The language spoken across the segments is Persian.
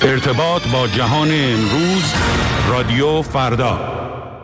ارتباط با جهان امروز، رادیو فردا.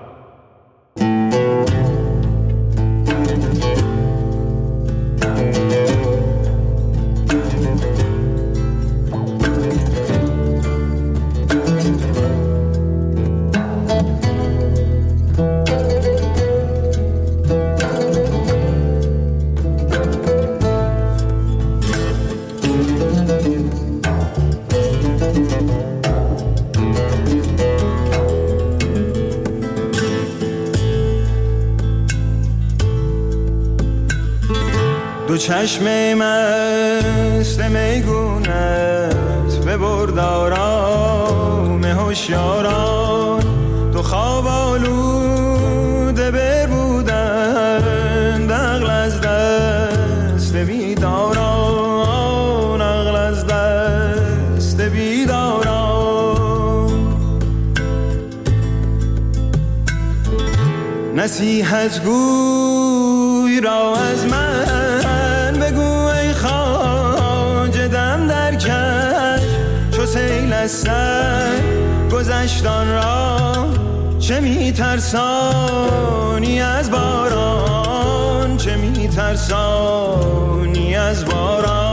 چشم مست میگونت ببرد آرام هوشیاران، تو خواب آلوده بربودند، عقل از دست بیداران، عقل از دست بیداران. نصیحت گوی را از من سیل از سر گذشتان را، چه میترسانی از باران، چه میترسانی از باران.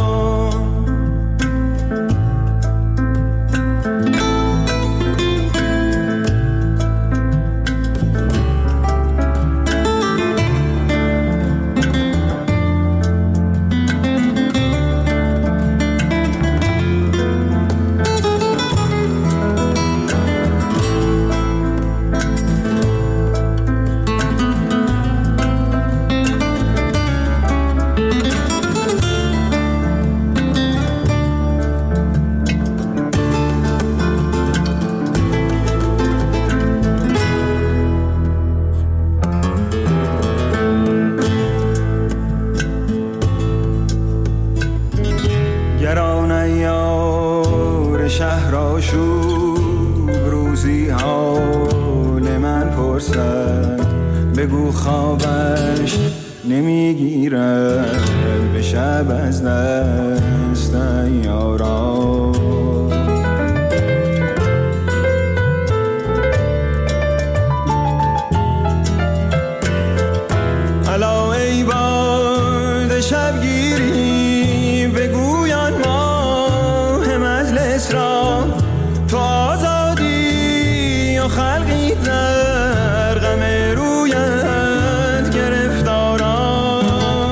بگو خوابش نمیگیرد به شب از دست یاران. الا ای باد شبگیری بگویان ماه مجلس را، تو آزادی و خلقی در غم رویت گرفتاران.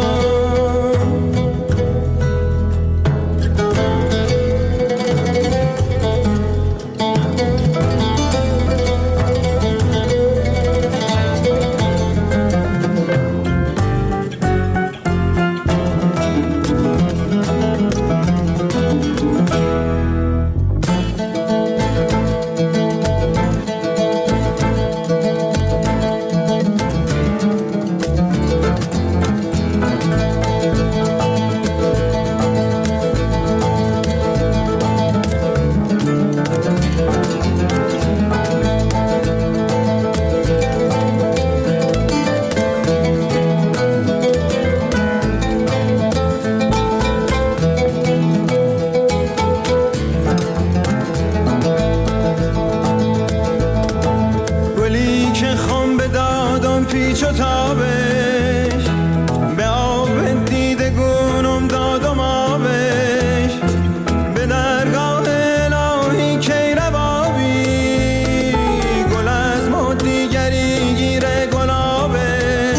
پیچ و تابش به آب دیده گونم دادم آبش، به درگاه الهی کی ربابی گل از مد دیگری گیره گلابش.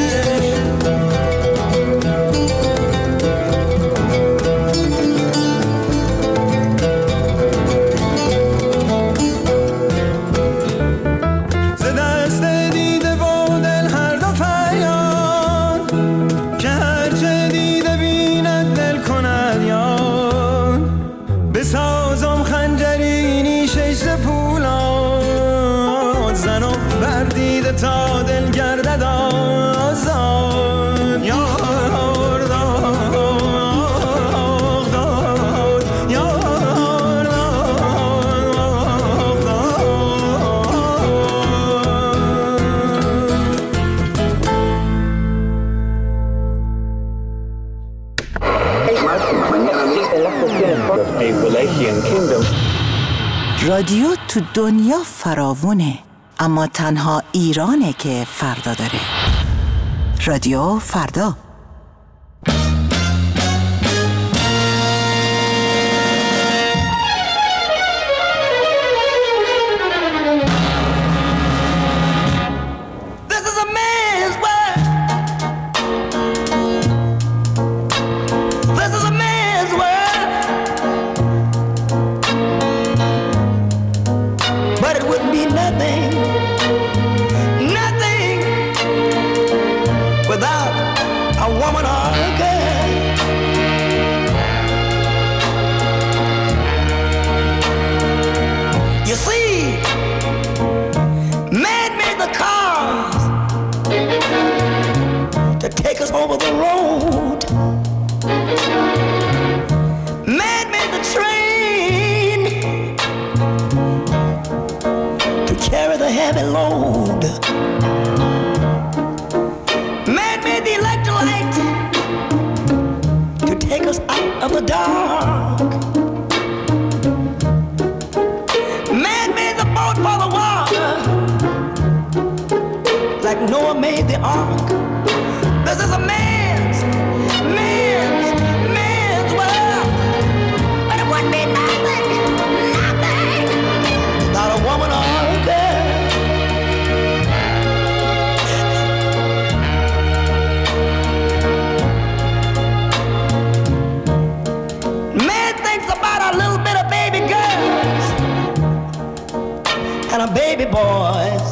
ز دست دیده و دل هر دو فریاد که هرچه دیده بیند دل کند یاد، بسازم خنجری نیشش ز پولاد، زنم بر دیده تا دل گردد آزاد. یار A Wallachian kingdom. رادیو تو دنیا فراوونه، اما تنها ایرانه که فردا داره. رادیو فردا. Over the road, man made the train to carry the heavy load. Man made the electric light to take us out of the dark. Man made the boat for the water, like Noah made the ark. This is a man's world. But it wouldn't be nothing without a woman or a girl. Man thinks about a little bit of baby girls and a baby boys.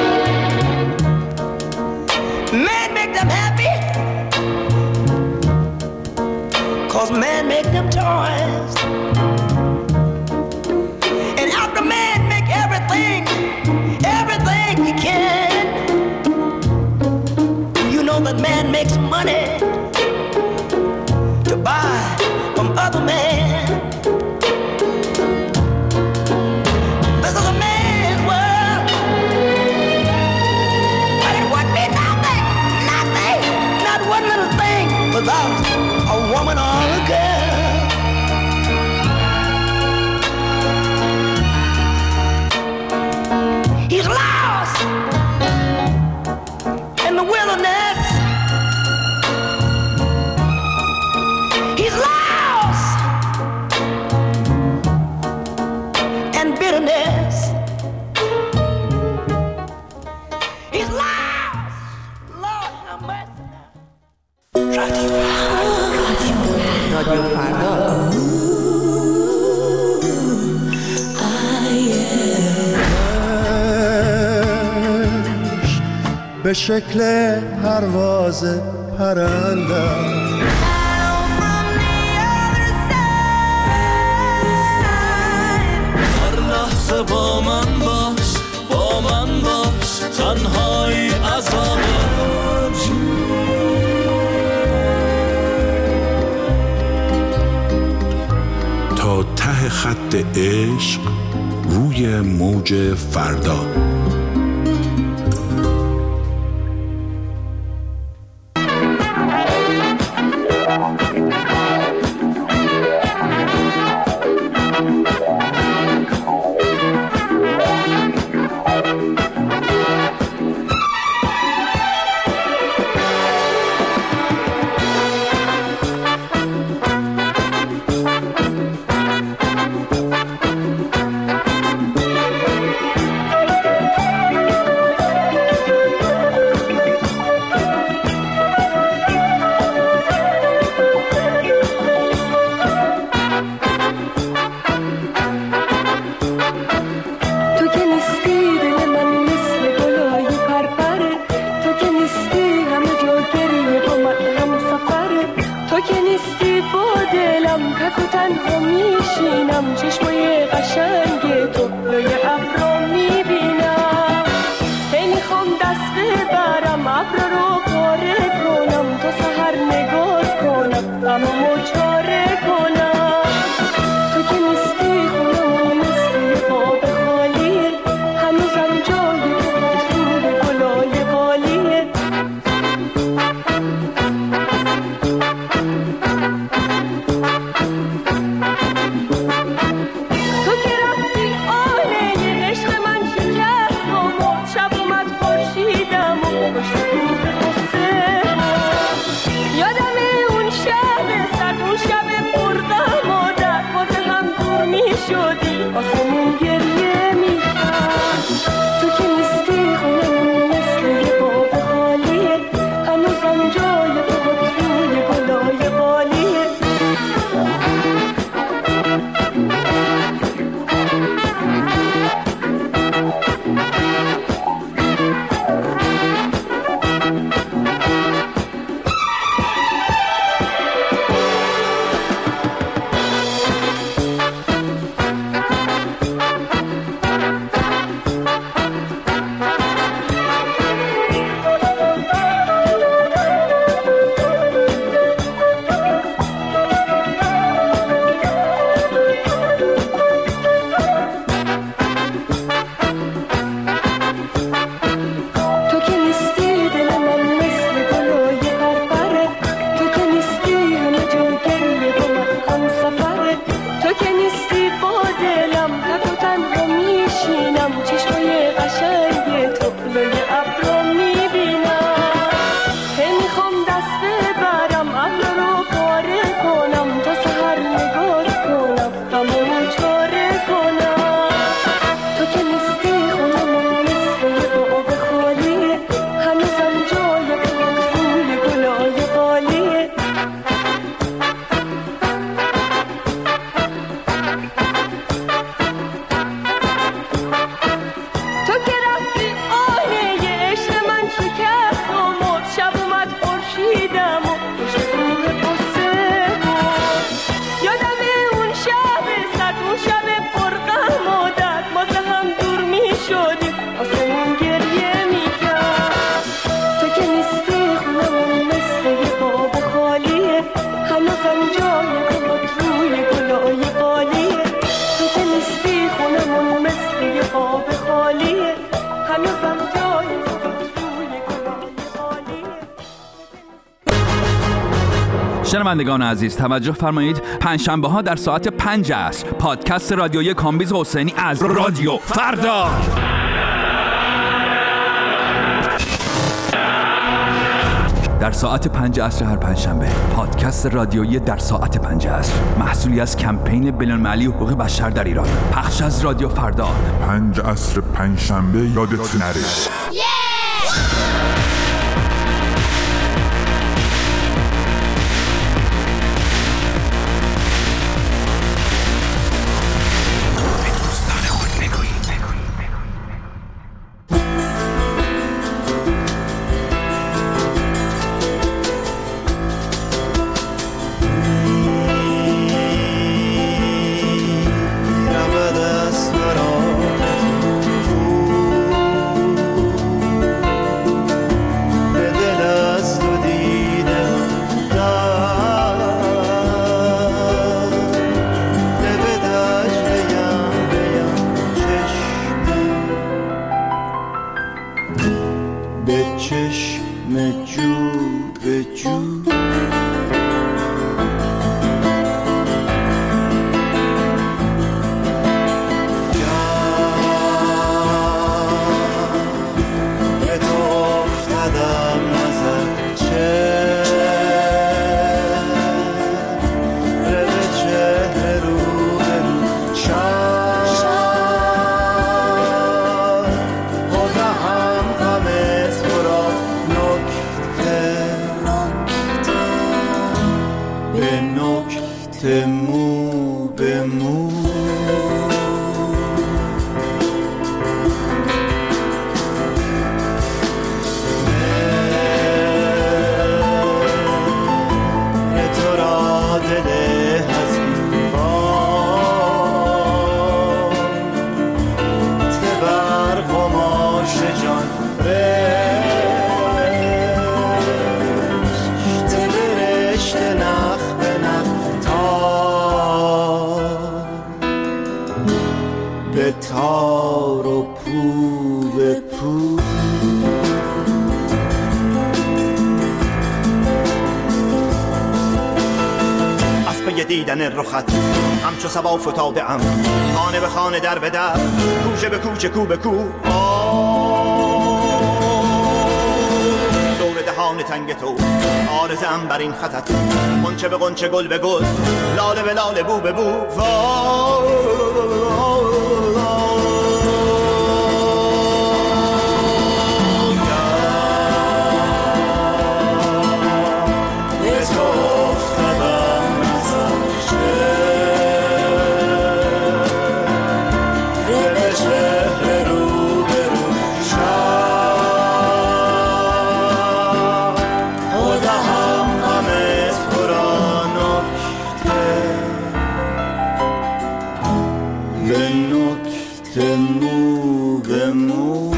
Man make them happy, 'cause man make them toys. And after man make everything he can, you know that man makes money to buy from other men. This is a man's world, but it wouldn't be nothing, not one little thing without a woman or a girl. He's lost in the wilderness. He's lost in bitterness. He's lost. Lord have mercy. رادیو فردا. به شکل پرواز پرندم هر لحظه با من باش تنهایی عذابه تا ته خط عشق روی موج فردا. تو که رفتی شدی آسمون گریه میکرد. تو که نیستی خونمون مثل یه باب خالیه، هنوزم جای خود روی گلای قالیه. شنوندگان عزیز توجه فرمایید، پنجشنبه ها در ساعت 5 عصر پادکست رادیویی کامبیز حسینی از رادیو فردا. در ساعت 5 عصر هر پنجشنبه پادکست رادیویی در ساعت 5 عصر، محصولی از کمپین بین‌المللی حقوق بشر در ایران، پخش از رادیو فردا. 5 عصر پنجشنبه یادت نره. تار و پو به پو از پی دیدن رخت همچو صبا فتاده ام، خانه به خانه در به در، کوچه به کوچه کو به کو، دور دهان تنگ تو آرزم بر این خطت، قنچه به قنچه گل به گل، لاله به لاله بو به بو، وای به نکته مو به مو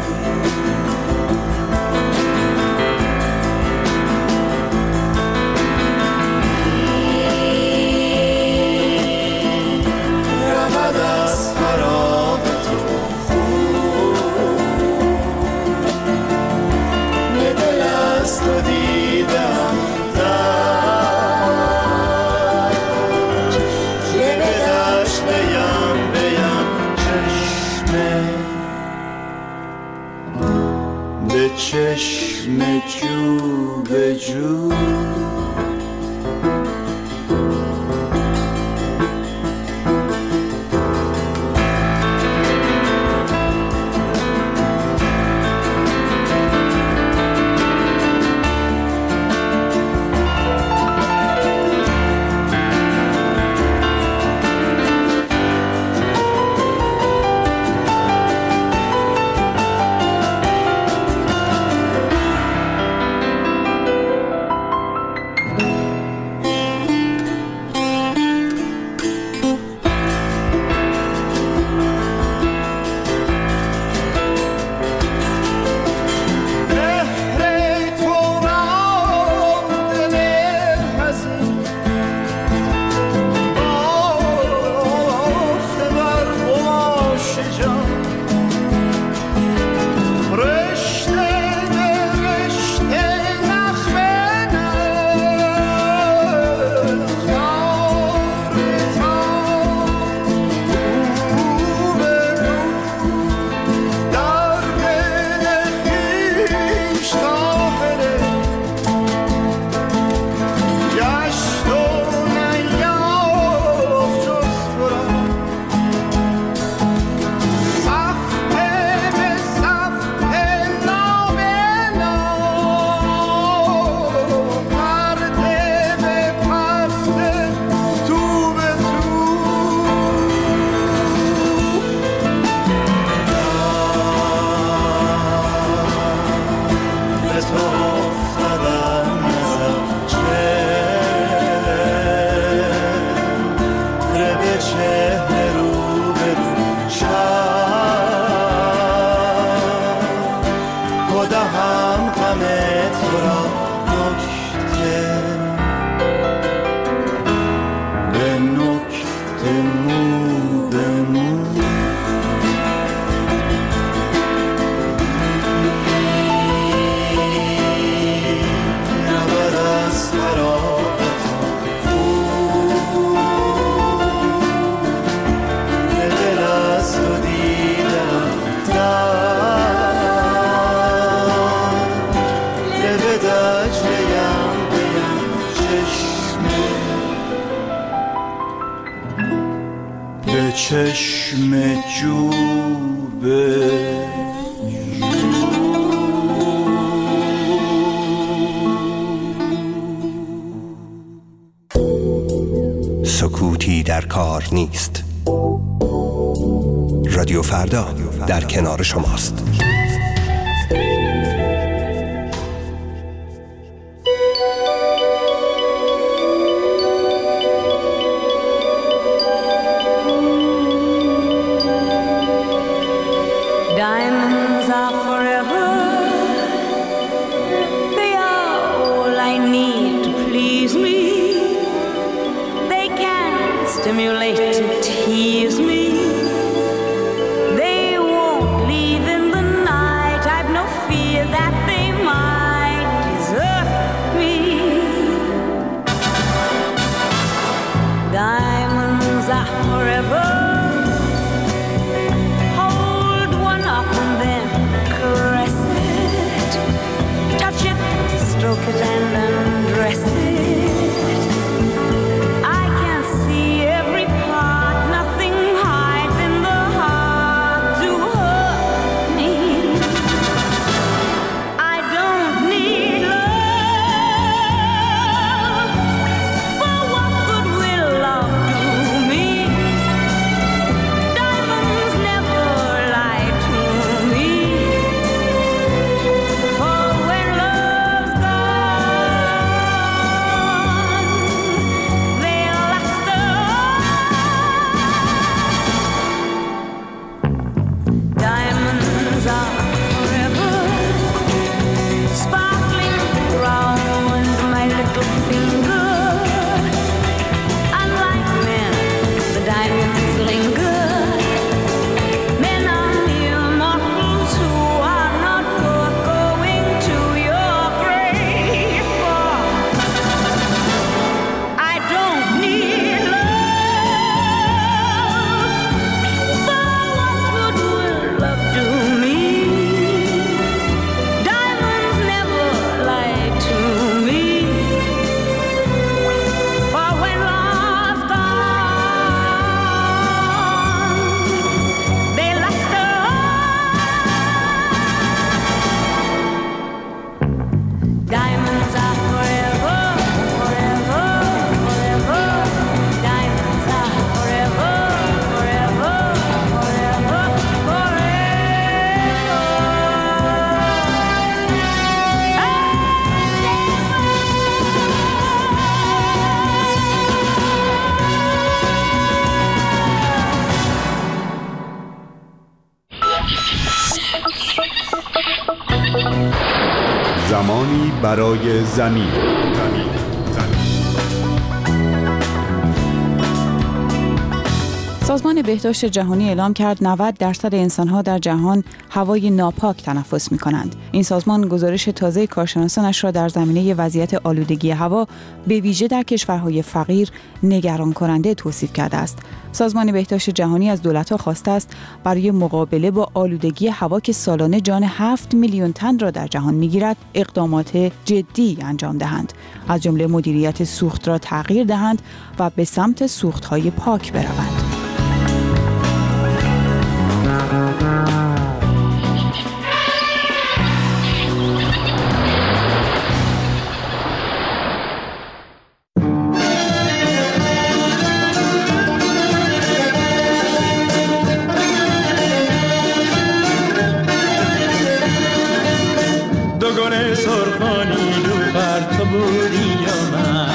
رود از فراق تو به دل از تو دیدم چشم جو به جو چشم جو به سکوتی در کار نیست. رادیو فردا در کنار شماست. Diamonds are forever. They are all I need to please me. They can stimulate and tease me. They won't leave in the زمانی برای زمین. سازمان بهداشت جهانی اعلام کرد 90% انسان‌ها در جهان هوای ناپاک تنفس می‌کنند. این سازمان گزارش تازه کارشناسانش را در زمینه وضعیت آلودگی هوا به ویژه در کشورهای فقیر نگران کننده توصیف کرده است. سازمان بهداشت جهانی از دولت‌ها خواسته است برای مقابله با آلودگی هوا که سالانه جان 7 میلیون تن را در جهان می‌گیرد، اقدامات جدی انجام دهند. از جمله مدیریت سوخت را تغییر دهند و به سمت سوخت‌های پاک بروند. دوگانه سرخانی رو بر تو بودی یا من،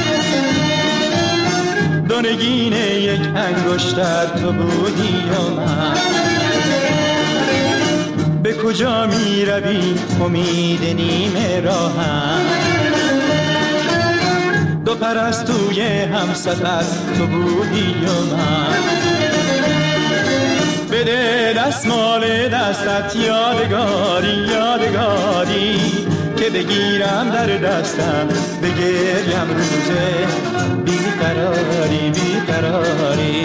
دونگین یک انگشتر تو بودی یا من. به کجا می روی امید نیمه راهم، دو پرستوی هم سفر تو بودی یا من. بده دستمال دستت یادگاری یادگاری که بگیرم در دستم بگریم روزه بیقراری بیقراری.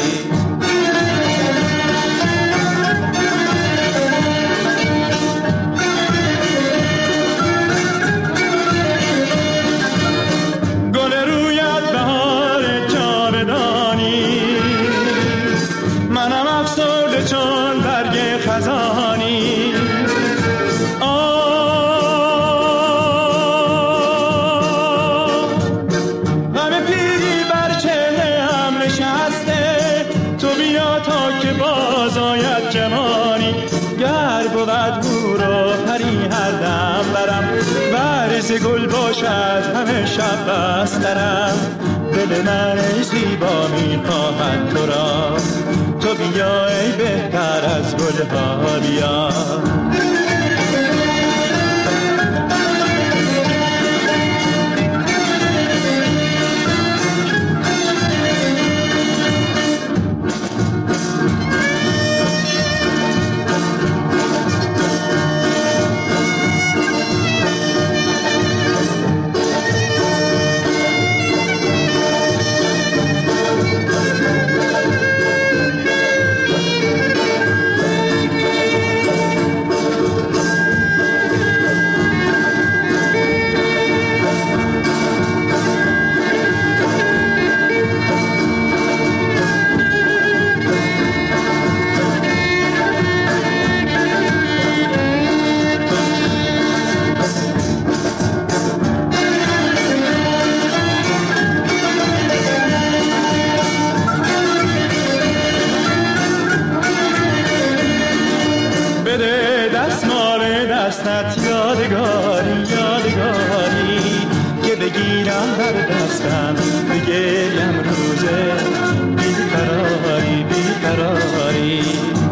گل رویت بهار جاودانی، منم افسرده چون برگ خزانی. غم پیری بر چهره هم نشسته، تو بیا تا که باز آید جوانی. گر بود هورا پری هر دم برم، ورز گل باشد همه شب بسترم. دل من ای زیبا میخواهد تو را، تو بیا ای بهتر از گلها بیا. دستت یادگاری یادگاری که بگیرم در دستم بگریم روزه بیقراری بیقراری.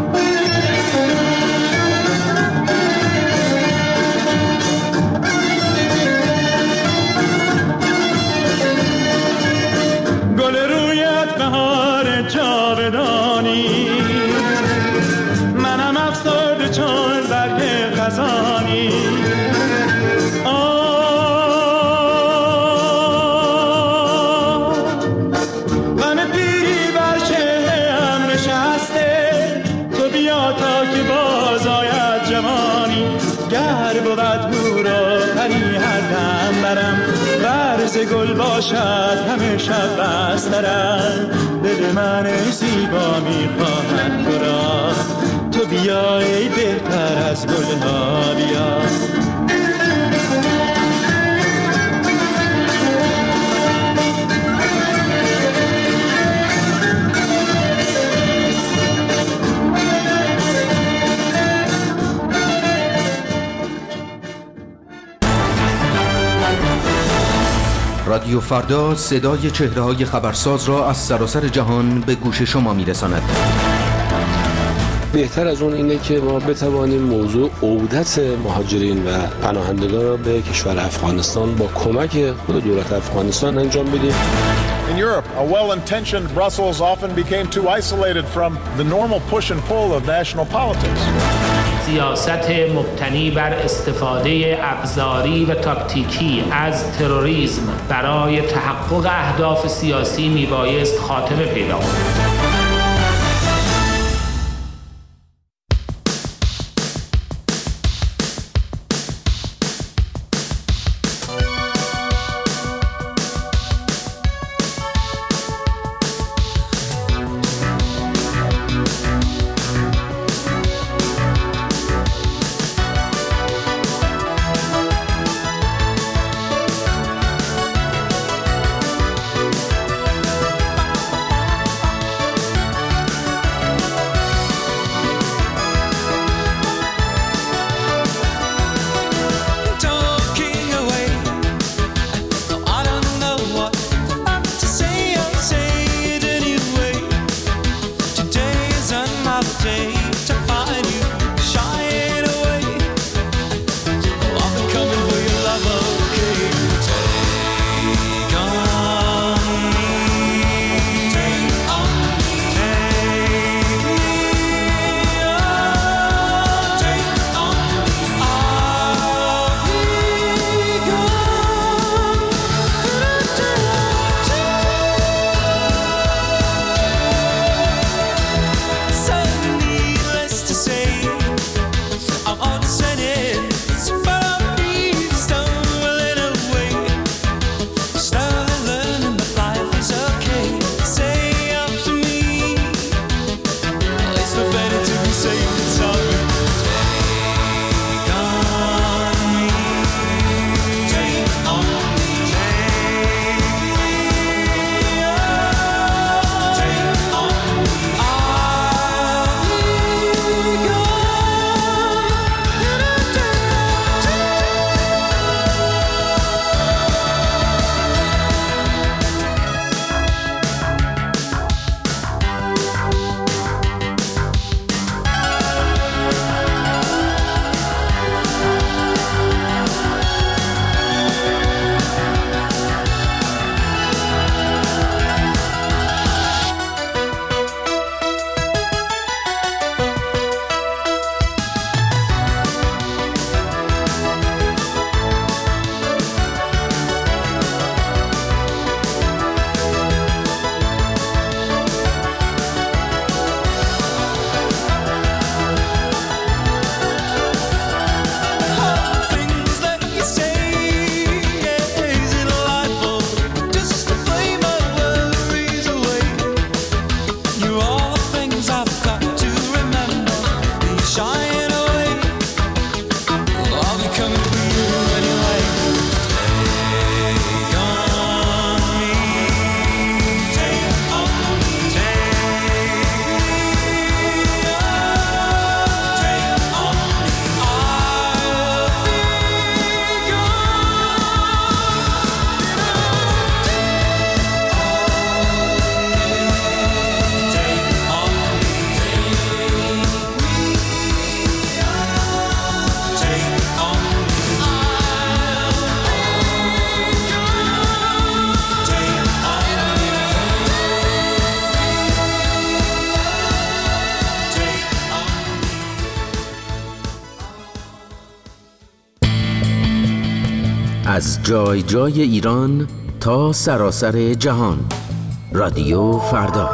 گل رویت بهار جاودانی، منم افسرده چون برگ خزانی. غم پیری بر چهره هم نشسته، تو بیا تا که باز آید جوانی. گر بود هورا پری هر دم برم، ورز گل باشد همه شب بسترم. دل من ای زیبا میخواهد تو را، تو بیا ای بهتر از گلها بیا. رادیو فردا صدای چهره‌های خبرساز را از سراسر جهان به گوش شما می‌رساند. بهتر از اون اینه که ما بتوانیم موضوع عودت مهاجرین و پناهندگان را به کشور افغانستان با کمک خود دولت افغانستان انجام بدیم. In Europe, a well-intentioned Brussels often became too isolated from the normal push and pull of national politics. سیاست مبتنی بر استفاده ابزاری و تاکتیکی از تروریسم برای تحقق اهداف سیاسی میبایست خاتمه پیدا کند. از جای جای ایران تا سراسر جهان. رادیو فردا.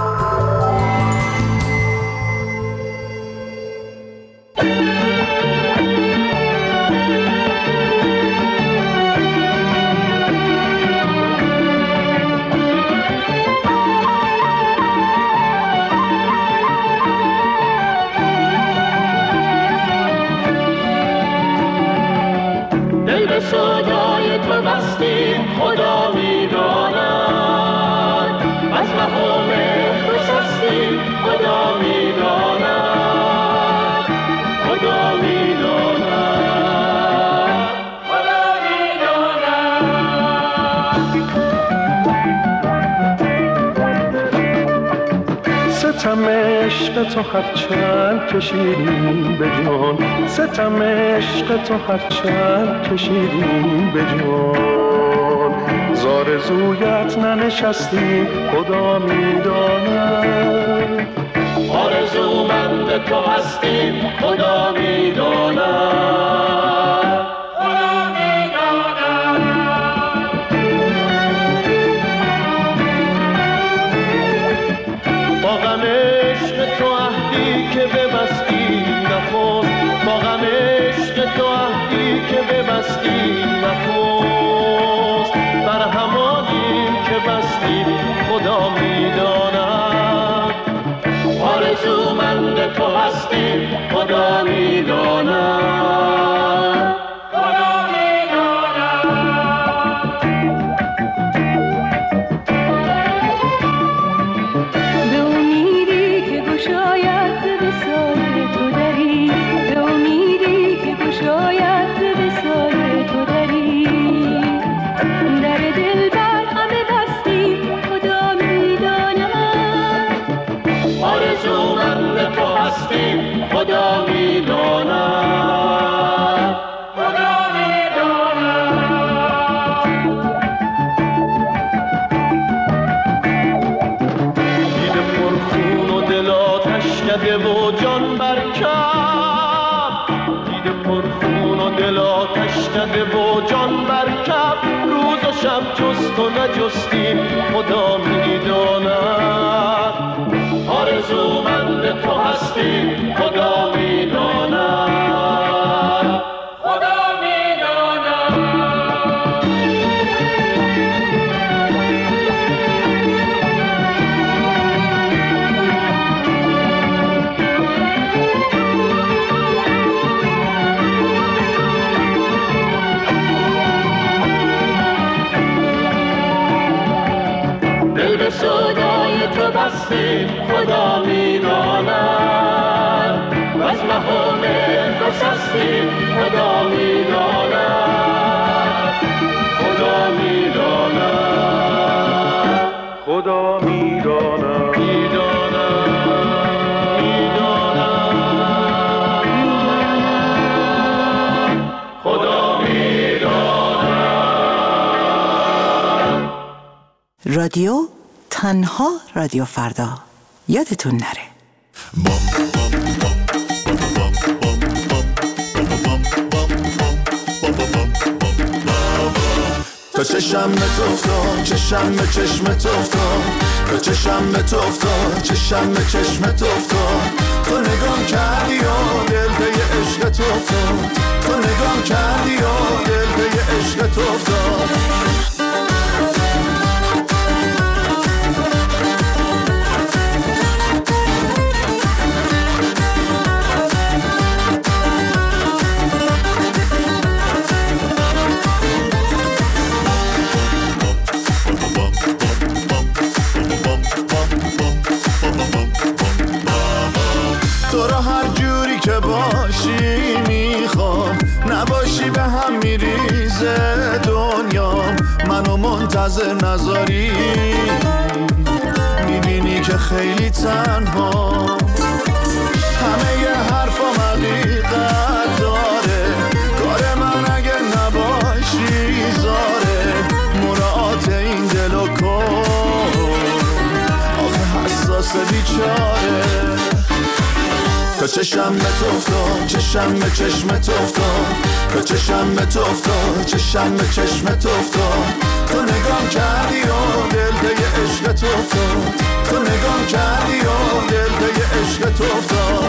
خدا میداند از مقام نشستی خدا میداند خدا میداند خدا میداند ستمش عشق تو هرچند کشیدیم به جان، ستم عشق تو هرچند کشیدیم به جان، زارزویت ننشستیم خدا میداند، آرزومند تو هستیم خدا میداند، خدا میداند. با غم عشق تو عهدی که ببستی نخست، با غم عشق تو عهدی که ببستی نخست، بر همانی که بستی خدا میداند، آرزومند تو هستیم خدا میداند، خدا میداند. به امیدی که گشاید وصال تو دری، به امیدی که گشاید وصال تو دری، در دل بر همه بستی خدا میداند، آرزومند تو هستیم خدا میداند، خدا میداند. دیده پرخون و دل آتش کده و جان برکف، دیده پرخون و دل آتش کده و جان برکف، روز و شب جست و نجستیم خدا میداند، آرزومند تو هستیم خدا میداند، خدا میداند. دل به سودای تو بستیم خدا میداند، و از مهام گسستیم خدا میداند، خدا میداند، خدا میداند، میداند، خدا میداند. رادیو تنها رادیو فردا، یادتون نره. تا چشم به تو افتاد، چشم به چشم تو افتاد، تا چشم به تو افتاد، چشم به چشم تو افتاد، تو نگام کردی و دل به عشق تو افتاد، تو نگام کردی و دل به عشق تو افتاد. تو را هر جوری که باشی میخوام، نباشی به هم میریزه دنیا، منو منتظر نذاری، میبینی که خیلی تنها، همه ی حرفام حقیقت داره، کار من اگه نباشی زاره، مراعات این دلو کن، آخه حساس بیچاره. تا چشم به تو افتاد، چشم به چشم تو افتاد، تا چشم به تو افتاد، چشم به چشم تو افتاد، تو نگام کردی و دل به عشق تو افتاد، تو نگام کردی و دل به عشق تو افتاد.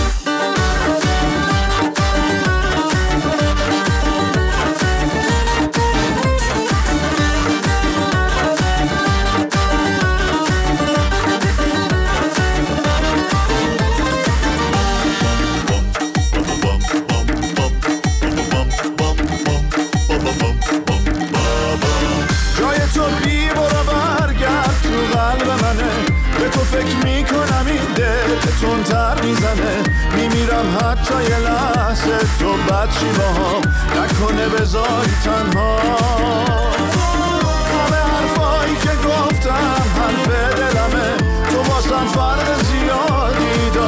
فکر میکنم این دل تندتر میزنه، میمیرم حتی یه لحظه تو بد چی باهام نکنه بذاری تنها. همه حرفایی که گفتم حرف دلمه، تو واسم فرق زیادی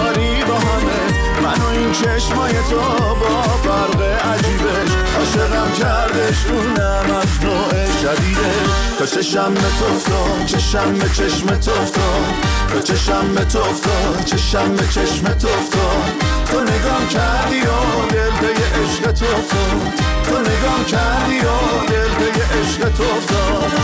تو با فرق عجیبش عاشقم کردش اونم از نوع جدیدش تا چشم تو افتاد چشم به چشم تو افتاد تا چشم به تو افتاد چشم به چشم تو افتاد تو نگام کردی و دل به عشق تو افتاد تو نگام کردی و دل به عشق تو افتاد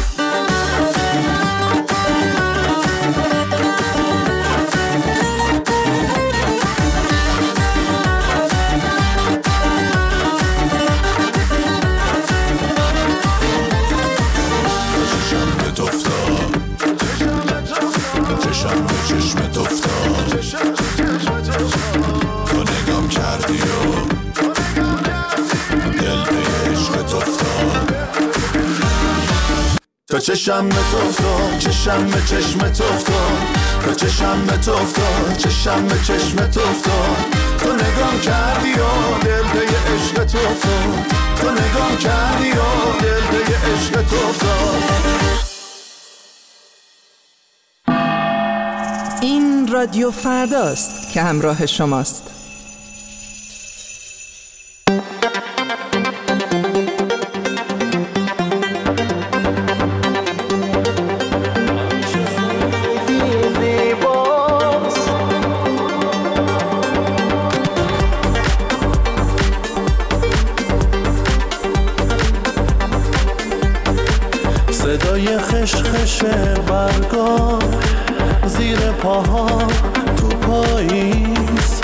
چشم به چشم تو افتاد تو نگام کردی و دل به عشق تو افتاد تا چشم به تو افتاد چشم به چشم تو افتاد تا چشم به تو افتاد چشم به چشم تو افتاد تو نگام کردی و دل به عشق تو افتاد تو نگام کردی و دل به عشق تو افتاد این رادیو فرداست که همراه شماست. صدای خشخش برگا زیر پاها تو پاییز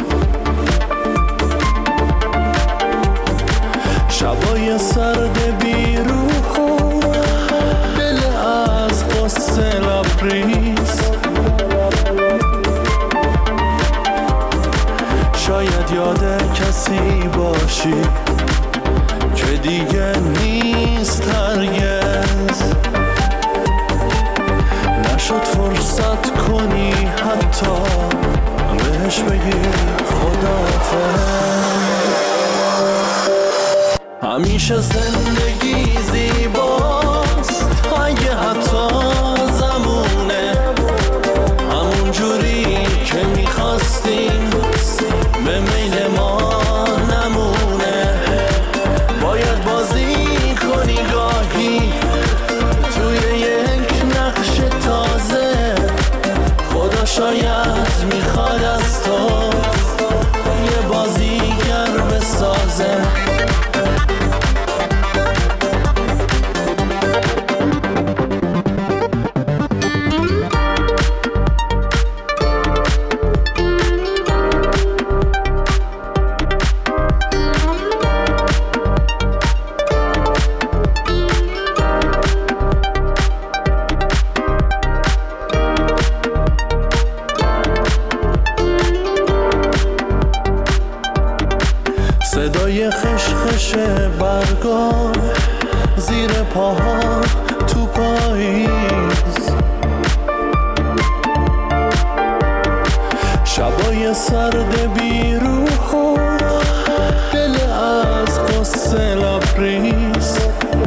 شبای سرد بیروح و دل از قصه لبریز شاید یاد کسی باشی که دیگه نیست هرگز نشد فرصت کنی حتی بهش بگی خداحافظ همیشه زندگی زیباست اگه حتی زمونه همون جوری که میخواستیم به میل ما نمونه باید بازی کنی گاهی توی یک نقش تازه خدا شاید میخواد از تو یه بازیگر بسازه صدای خشخش برگا زیر پاها تو پاییز شبای سرد بیروح و دل از قصه لبریز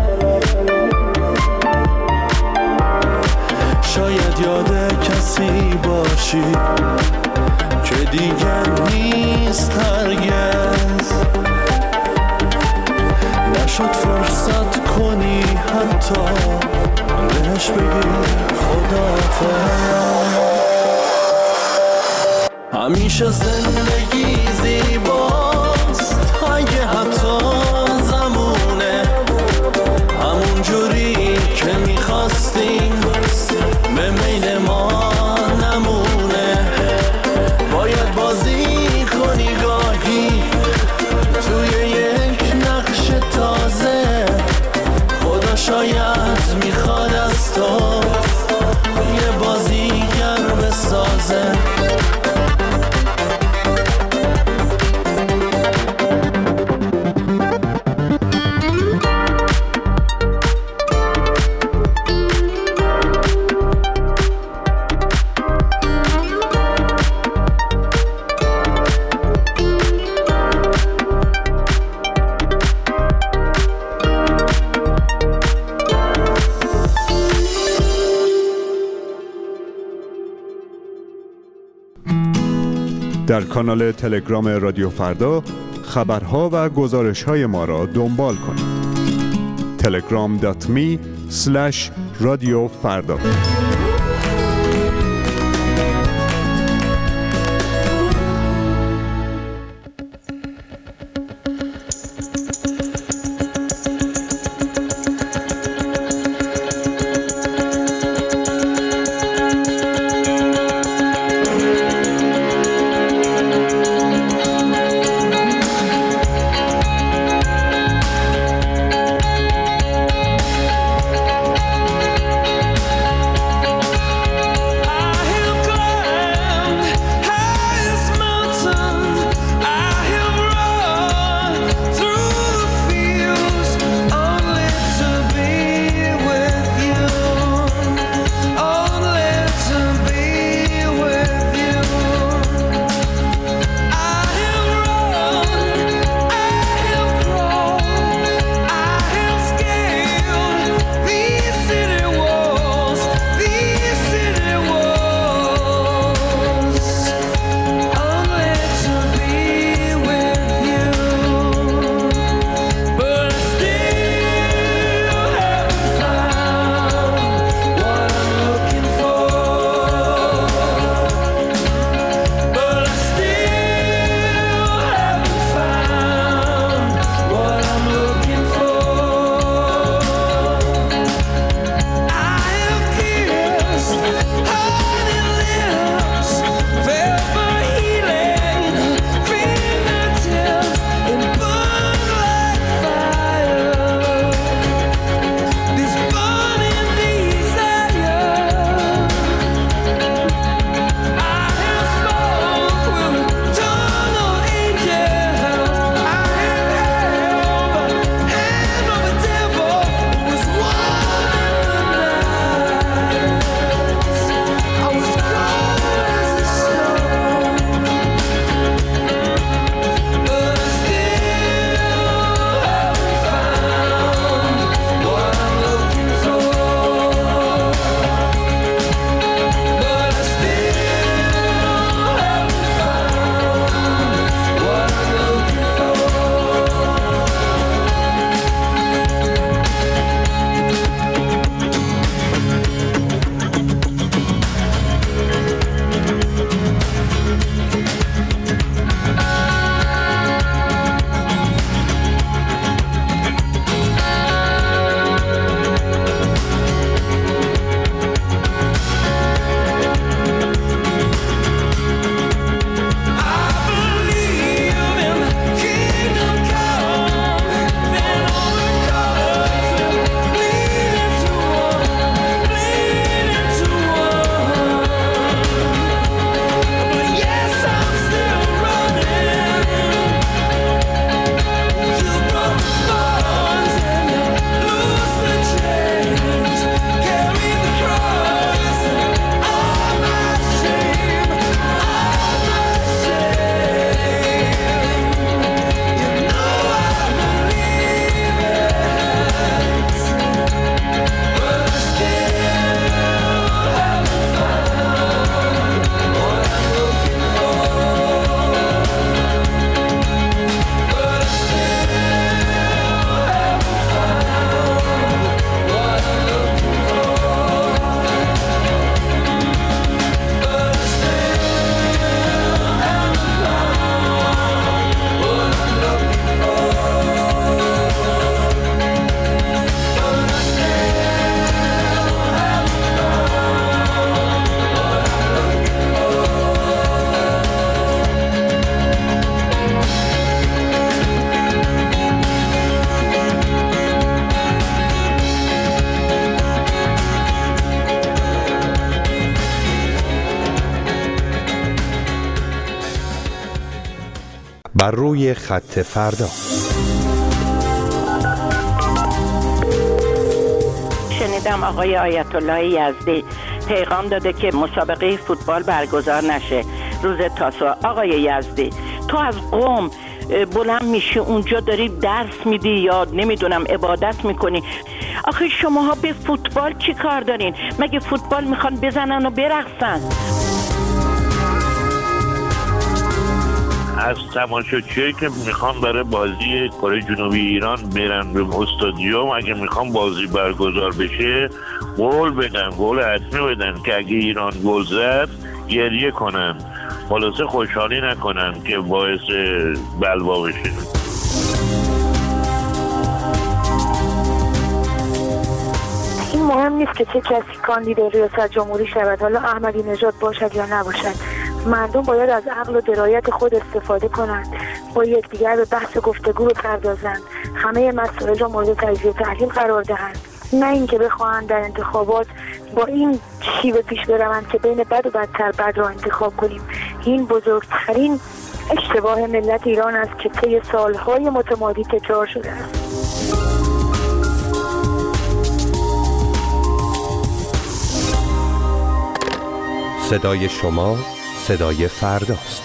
شاید یاد کسی باشی که دیگه نیست هرگز نشد فرصت کنی حتی بهش بگی خداحافظ همیشه زندگی زیباست اگه حتی زمونه همون جوری که میخواستیم به میل ما نمونه باید بازی کنی گاهی توی یک نقش تازه خدا شاید میخواد از تو یه بازیگر بسازه در کانال تلگرام رادیو فردا خبرها و گزارش‌های ما را دنبال کنید. telegram.me/رادیوفردا. بر روی خط فردا. شنیدم آقای آیت الله یزدی پیغام داده که مسابقه فوتبال برگزار نشه روز تاسوعا. آقای یزدی تو از قم بلند میشی اونجا داری درس میدی یا نمیدونم عبادت میکنی، آخه شماها به فوتبال چی کار دارین؟ مگه فوتبال میخوان بزنن و برقصن؟ از تماشاچیایی که میخوان برای بازی کره جنوبی ایران برن به استادیوم، اگه میخوان بازی برگزار بشه گل بدن، گل حتمی بدن که اگه ایران گل زد گریه کنن، خلاصه خوشحالی نکنن که باعث بلوا بشه. این مهم نیست که چه کسی کاندید ریاست جمهوری شود، حالا احمدی نژاد باشد یا نباشد. مردم باید از عقل و درایت خود استفاده کنند، با یکدیگر به بحث گفتگو بپردازند، همه مسائل را مورد تجزیه و تحلیل قرار دهند، نه اینکه بخواهند در انتخابات با این شیوه پیش بروند که بین بد و بدتر بد را انتخاب کنیم. این بزرگترین اشتباه ملت ایران است که طی سالهای متمادی تکرار شده است. صدای شما صدای فرداست.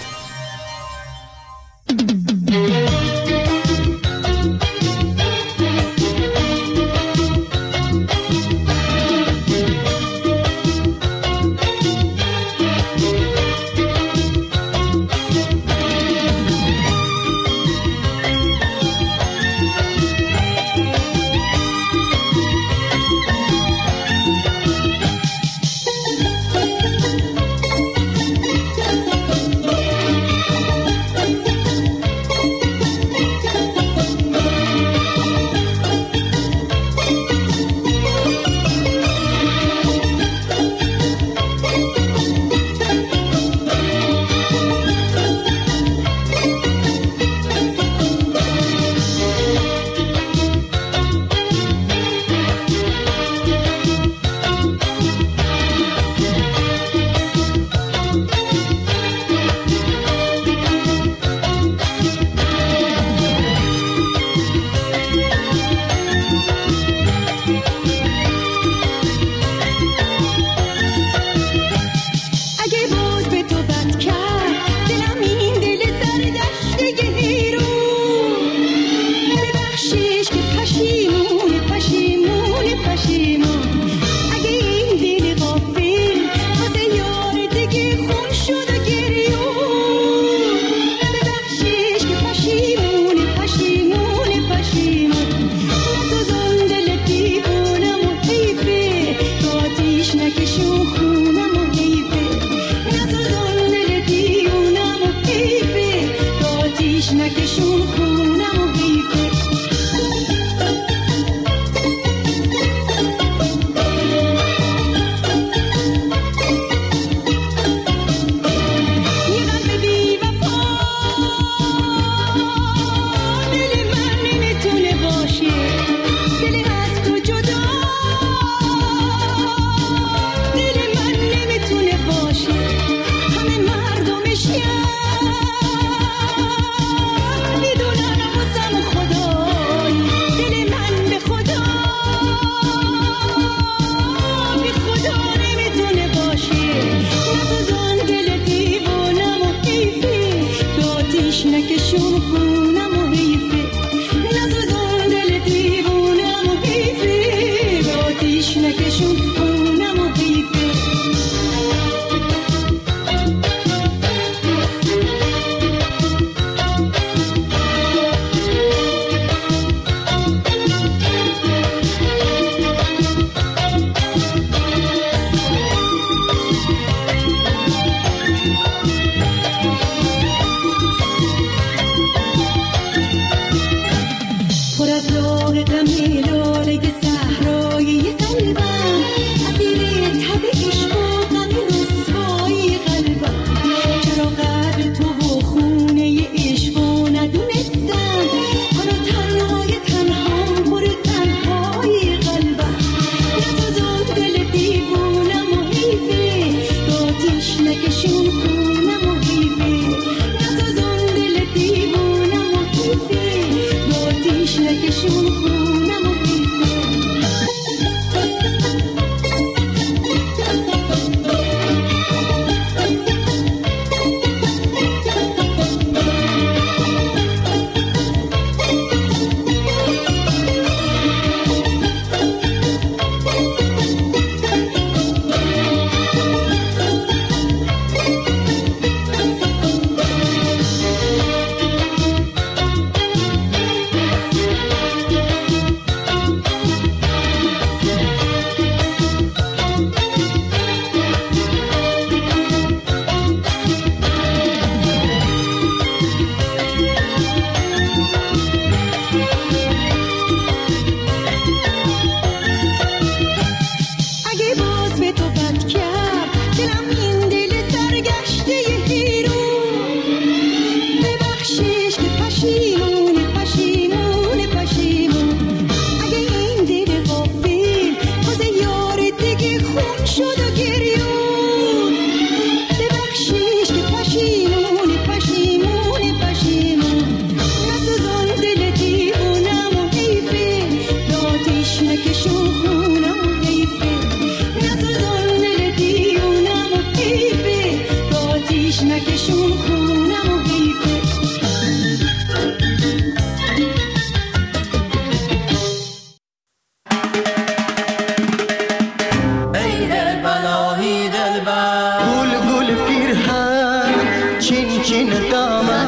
میچین دامن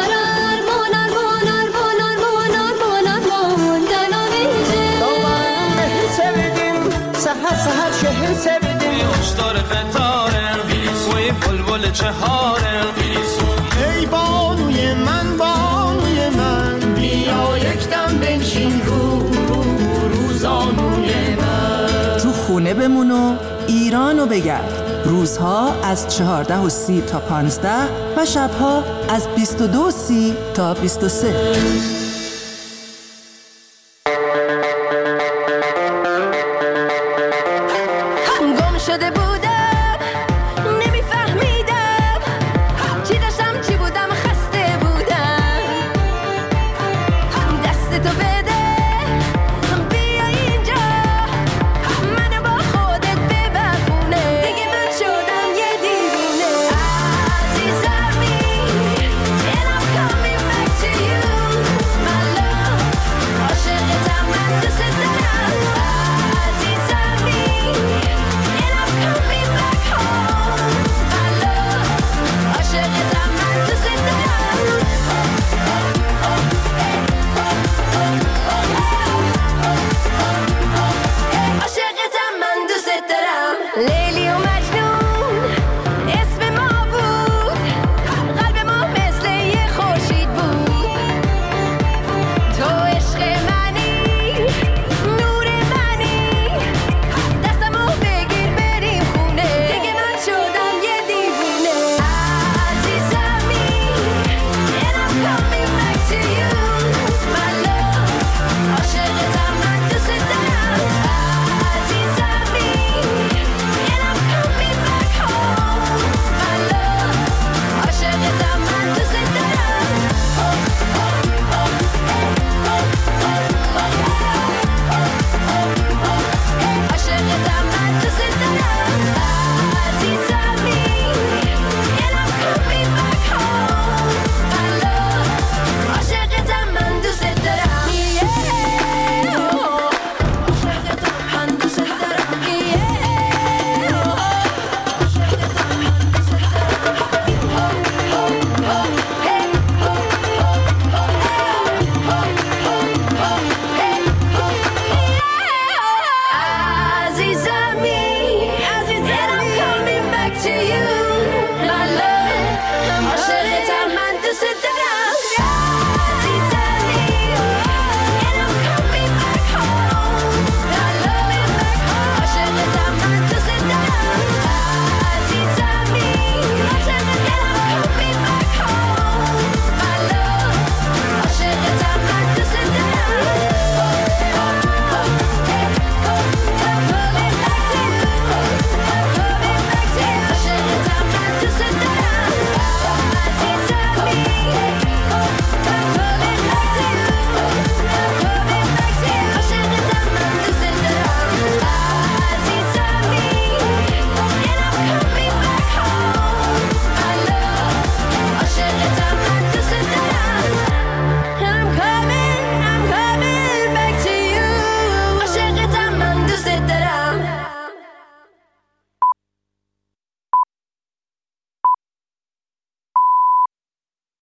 سهر شهر سبدیم اشتار قطاره وی بلبل چهاره ای بانوی من بیا یک دم بنشین روزانوی من تو خونه بمون و ایرانو بگرد. روزها از 14:30 تا 15 و شبها از 22:30 تا 23.